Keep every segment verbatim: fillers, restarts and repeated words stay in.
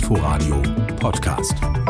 Inforadio Podcast.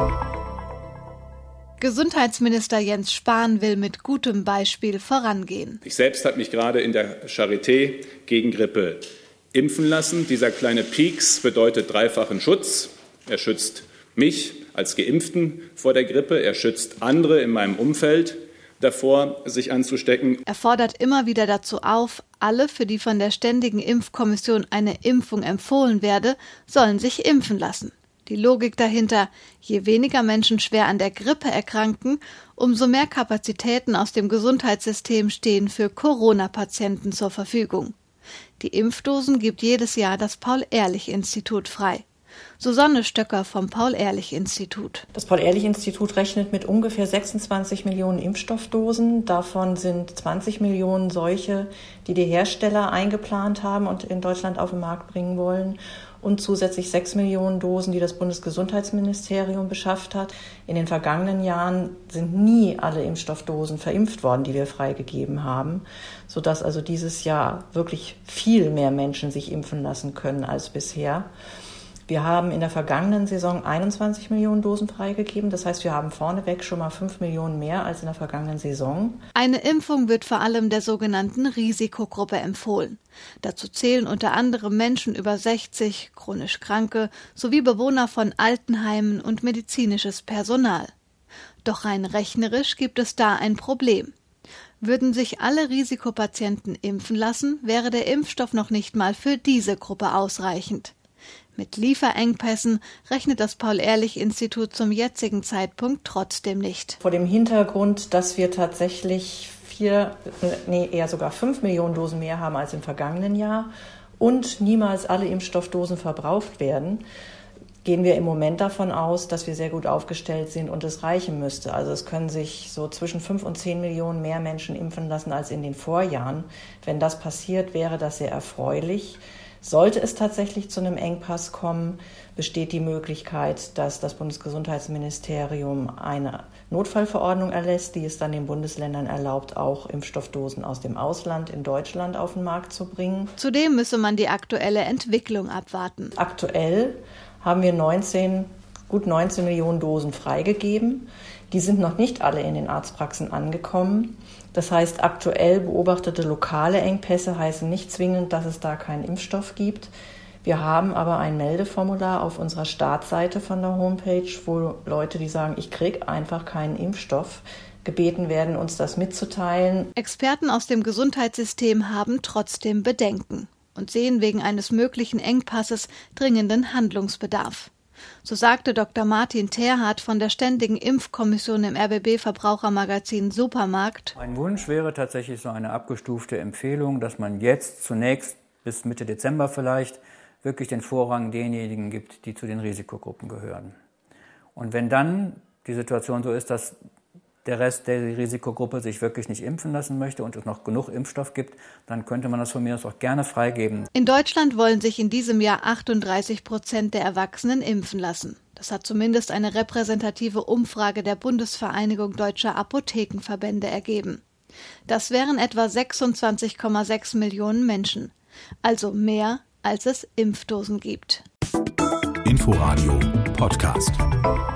Gesundheitsminister Jens Spahn will mit gutem Beispiel vorangehen. Ich selbst habe mich gerade in der Charité gegen Grippe impfen lassen. Dieser kleine Pieks bedeutet dreifachen Schutz. Er schützt mich als Geimpften vor der Grippe. Er schützt andere in meinem Umfeld davor, sich anzustecken. Er fordert immer wieder dazu auf, alle, für die von der Ständigen Impfkommission eine Impfung empfohlen werde, sollen sich impfen lassen. Die Logik dahinter: Je weniger Menschen schwer an der Grippe erkranken, umso mehr Kapazitäten aus dem Gesundheitssystem stehen für Corona-Patienten zur Verfügung. Die Impfdosen gibt jedes Jahr das Paul-Ehrlich-Institut frei. Susanne Stöcker vom Paul-Ehrlich-Institut. Das Paul-Ehrlich-Institut rechnet mit ungefähr sechsundzwanzig Millionen Impfstoffdosen. Davon sind zwanzig Millionen solche, die die Hersteller eingeplant haben und in Deutschland auf den Markt bringen wollen. Und zusätzlich sechs Millionen Dosen, die das Bundesgesundheitsministerium beschafft hat. In den vergangenen Jahren sind nie alle Impfstoffdosen verimpft worden, die wir freigegeben haben, sodass also dieses Jahr wirklich viel mehr Menschen sich impfen lassen können als bisher. Wir haben in der vergangenen Saison einundzwanzig Millionen Dosen freigegeben. Das heißt, wir haben vorneweg schon mal fünf Millionen mehr als in der vergangenen Saison. Eine Impfung wird vor allem der sogenannten Risikogruppe empfohlen. Dazu zählen unter anderem Menschen über sechzig, chronisch Kranke sowie Bewohner von Altenheimen und medizinisches Personal. Doch rein rechnerisch gibt es da ein Problem. Würden sich alle Risikopatienten impfen lassen, wäre der Impfstoff noch nicht mal für diese Gruppe ausreichend. Mit Lieferengpässen rechnet das Paul-Ehrlich-Institut zum jetzigen Zeitpunkt trotzdem nicht. Vor dem Hintergrund, dass wir tatsächlich vier, nee, eher sogar fünf Millionen Dosen mehr haben als im vergangenen Jahr und niemals alle Impfstoffdosen verbraucht werden, gehen wir im Moment davon aus, dass wir sehr gut aufgestellt sind und es reichen müsste. Also es können sich so zwischen fünf und zehn Millionen mehr Menschen impfen lassen als in den Vorjahren. Wenn das passiert, wäre das sehr erfreulich. Sollte es tatsächlich zu einem Engpass kommen, besteht die Möglichkeit, dass das Bundesgesundheitsministerium eine Notfallverordnung erlässt, die es dann den Bundesländern erlaubt, auch Impfstoffdosen aus dem Ausland in Deutschland auf den Markt zu bringen. Zudem müsse man die aktuelle Entwicklung abwarten. Aktuell haben wir neunzehn, gut neunzehn Millionen Dosen freigegeben. Die sind noch nicht alle in den Arztpraxen angekommen. Das heißt, aktuell beobachtete lokale Engpässe heißen nicht zwingend, dass es da keinen Impfstoff gibt. Wir haben aber ein Meldeformular auf unserer Startseite von der Homepage, wo Leute, die sagen, ich kriege einfach keinen Impfstoff, gebeten werden, uns das mitzuteilen. Experten aus dem Gesundheitssystem haben trotzdem Bedenken und sehen wegen eines möglichen Engpasses dringenden Handlungsbedarf. So sagte Doktor Martin Terhardt von der Ständigen Impfkommission im R B B-Verbrauchermagazin Supermarkt. Mein Wunsch wäre tatsächlich so eine abgestufte Empfehlung, dass man jetzt zunächst bis Mitte Dezember vielleicht wirklich den Vorrang denjenigen gibt, die zu den Risikogruppen gehören. Und wenn dann die Situation so ist, dass der Rest der Risikogruppe sich wirklich nicht impfen lassen möchte und es noch genug Impfstoff gibt, dann könnte man das von mir aus auch gerne freigeben. In Deutschland wollen sich in diesem Jahr achtunddreißig Prozent der Erwachsenen impfen lassen. Das hat zumindest eine repräsentative Umfrage der Bundesvereinigung Deutscher Apothekenverbände ergeben. Das wären etwa sechsundzwanzig Komma sechs Millionen Menschen, also mehr, als es Impfdosen gibt. Inforadio Podcast.